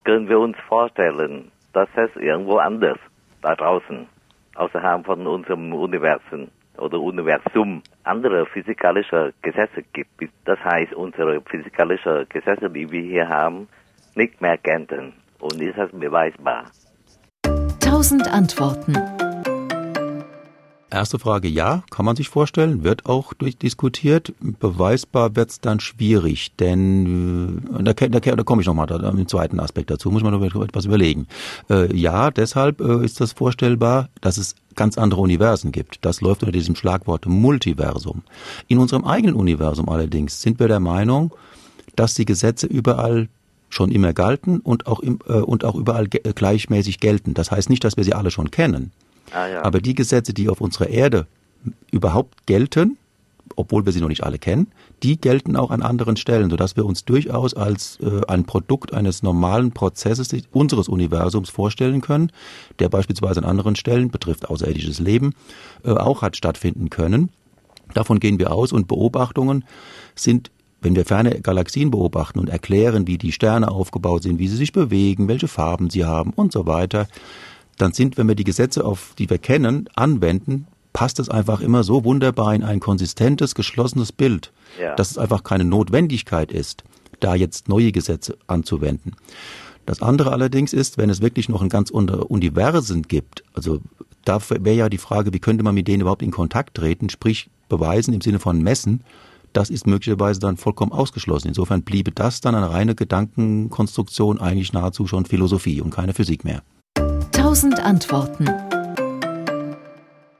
können wir uns vorstellen, dass es irgendwo anders da draußen, außerhalb von unserem Universum oder Universum, andere physikalische Gesetze gibt. Das heißt, unsere physikalischen Gesetze, die wir hier haben, nicht mehr gelten. Und ist das beweisbar? 1000 Antworten. Erste Frage, ja, kann man sich vorstellen, wird auch durchdiskutiert. Beweisbar wird es dann schwierig, denn da komme ich nochmal im zweiten Aspekt dazu, muss man noch etwas überlegen. Ja, deshalb ist das vorstellbar, dass es ganz andere Universen gibt. Das läuft unter diesem Schlagwort Multiversum. In unserem eigenen Universum allerdings sind wir der Meinung, dass die Gesetze überall schon immer galten und auch überall gleichmäßig gelten. Das heißt nicht, dass wir sie alle schon kennen. Ja. Aber die Gesetze, die auf unserer Erde überhaupt gelten, obwohl wir sie noch nicht alle kennen, die gelten auch an anderen Stellen, sodass wir uns durchaus als ein Produkt eines normalen Prozesses unseres Universums vorstellen können, der beispielsweise an anderen Stellen, betrifft außerirdisches Leben, auch hat stattfinden können. Davon gehen wir aus und Beobachtungen sind, wenn wir ferne Galaxien beobachten und erklären, wie die Sterne aufgebaut sind, wie sie sich bewegen, welche Farben sie haben und so weiter, dann sind, wenn wir die Gesetze, die wir kennen, anwenden, passt es einfach immer so wunderbar in ein konsistentes, geschlossenes Bild, dass es einfach keine Notwendigkeit ist, da jetzt neue Gesetze anzuwenden. Das andere allerdings ist, wenn es wirklich noch ein ganz Universen gibt, also da wäre ja die Frage, wie könnte man mit denen überhaupt in Kontakt treten, sprich beweisen im Sinne von messen, das ist möglicherweise dann vollkommen ausgeschlossen. Insofern bliebe das dann eine reine Gedankenkonstruktion, eigentlich nahezu schon Philosophie und keine Physik mehr. 1000 Antworten.